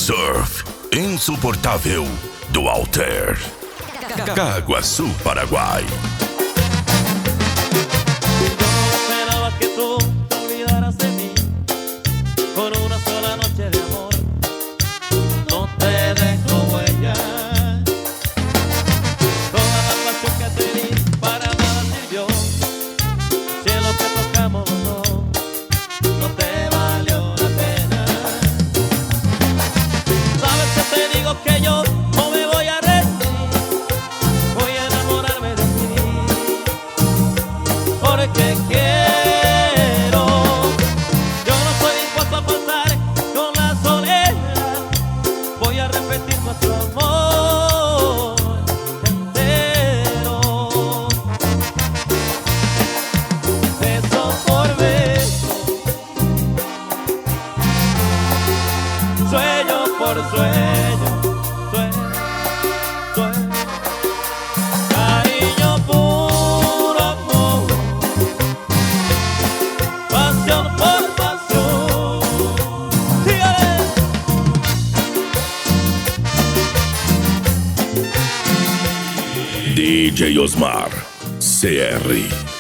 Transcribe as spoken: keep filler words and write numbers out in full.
surf insuportável do Walter. Caguaçu, Paraguay. Yo esperaba que tú te olvidaras de mí por una sola noche de amor. No te dejo huella. Toda la pasión que te di para nada sirvió. Si lo que tocamos no, no te valió la pena. Sabes que te digo que yo no me voy a rendir. Voy a enamorarme de ti porque quiero. Yo no estoy dispuesto a pasar con la soledad. Voy a repetir nuestro amor entero. Beso por beso, sueño por sueño, sueño, sueño. Cariño puro amor, pasión por pasión. Dígale. D J Osmar C R